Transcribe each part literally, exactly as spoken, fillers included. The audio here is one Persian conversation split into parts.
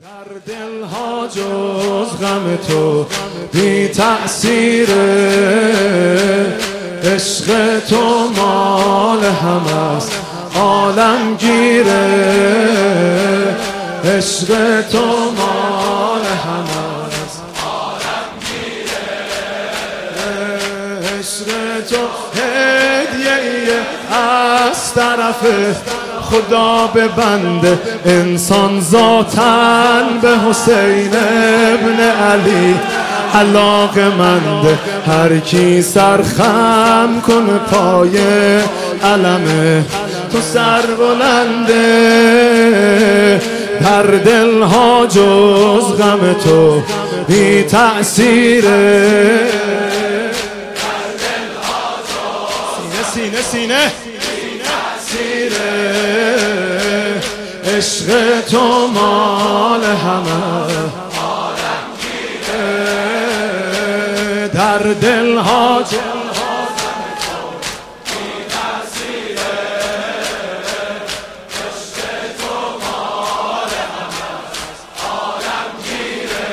در دلها جز غم تو بی تأثیره، عشق تو مال همه است عالمگیره، عشق تو مال همه است عالمگیره، عشق تو هدیه از طرف خدا به بنده، انسان ذاتن به حسین ابن علی علاقه‌منده. هر کی سرخم کنه پای علم تو سر بلنده، در دلها جز غم تو بی تأثیره، در دلها جز سینه سینه سینه عشق تو مال همه عالمگیره، در دلها بی تأثیره، عشق تو مال همه عالمگیره،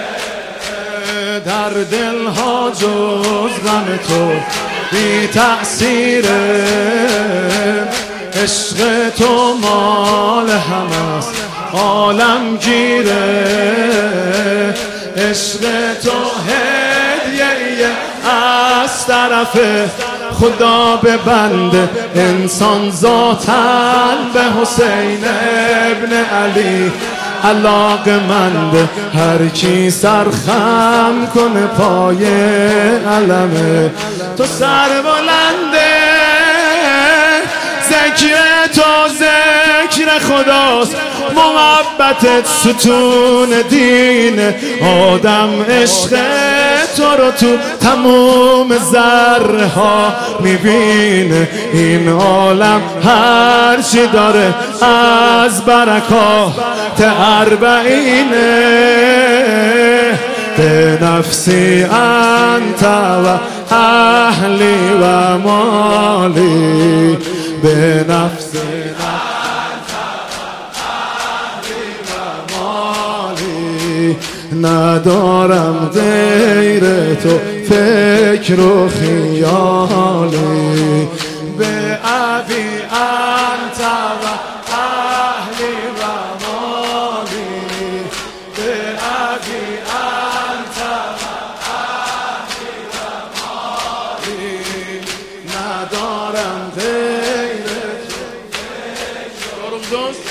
در دلها جز غم تو بی تأثیره، عشق تو مال همه است عالمگیره، عشق تو هدیه از طرف خدا به بنده، انسان ذاتن به حسین ابن علی علاقه‌منده. هر کی سرخم کنه پای علم تو سر بلنده، ذکر تو ذکر خداست، محبتت ستون دینه، آدم عشق تو رو تو تموم ذره ها میبینه. این عالم هر چی داره از برکات اربعینه، به نفسی انت و اهلی و مالی، به نفسی انت و اهلی و مالی، ندارم غیر تو فکر و خیالی، به ابی انت و اهلی و مالی، به ابی انت و اهلی و مالی، ندارم غیر تو فکر و خیالی.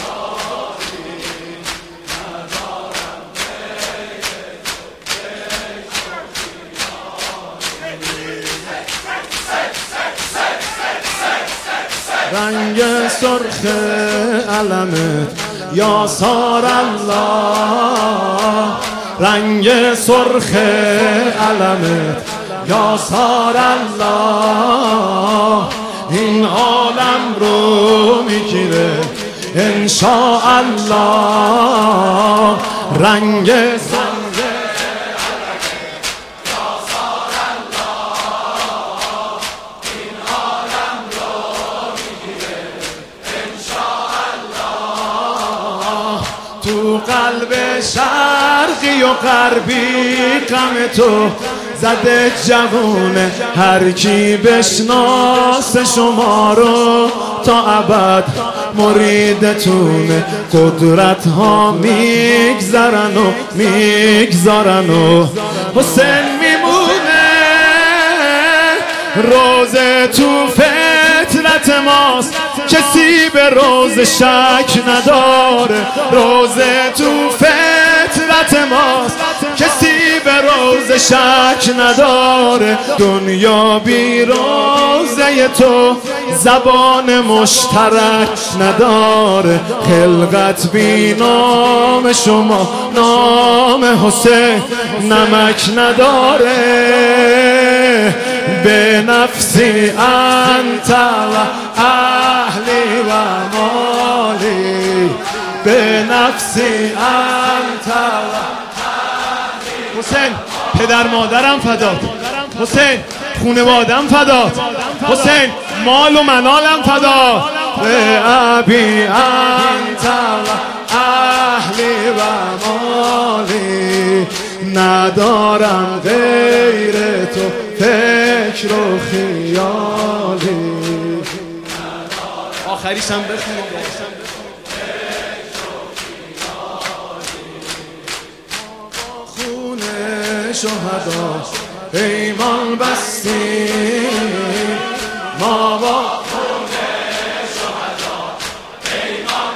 رنگ سرخ علمت یا سار الله، رنگ سرخ علمت یا سار الله، این عالم رو میگیره انشاءالله. رنگ سرخ تو قلب شرقی و غربی غم تو زده جوونه، هر کی بشناسه شما رو تا ابد مریدتونه. قدرت ها میگذرن و میگذارن و حسین میمونه، روزه تو فطرت ماست کسی به روز شک نداره، روزه تو فطرت ماست کسی به روز شک نداره. دنیا بی روزه تو زبان مشترک نداره، خلقت بی نام شما نام حسین نمک نداره. به نفسی انت و اهلی و مالی، به نفسی انت و اهلی. حسین پدر مادرم فدات، حسین خونوادم فدات، حسین مال و منالم فدات. به ابی انت و اهلی و مالی. ندارم غیر تو فکر و خیالی. آخریش هم بخونیم. خون شهدا پیمان بستیم، ما با خون شهدا پیمان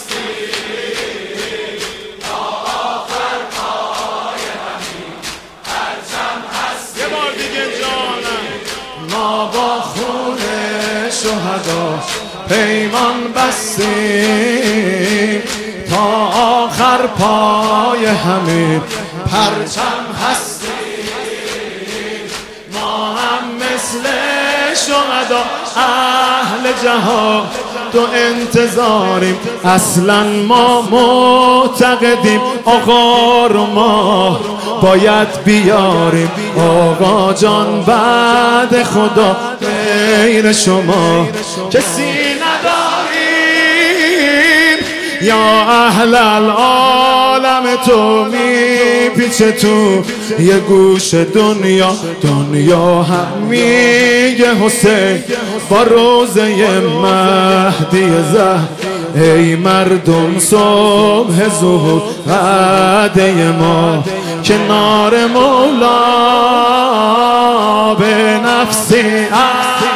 بستیم، تا آخر پای همین پرچم هستیم. یه بار دیگه جانم. ما با خون شهدا پیمان بستیم، تا آخر پای همین پرچم هستیم. ما هم مثل شهدا اهل جهان تو انتظاریم، اصلا ما معتقدیم آقا رو ما باید بیاریم. آقا جان بعد خدا غیر شما کسی نداریم. یا اهل العالم تو میپیچه تو یه گوش دنیا، دنیا هم میگه حسین با روزه مهدی زهر. ای مردم صبح ظهور وعده ما کنار مولا به نفسی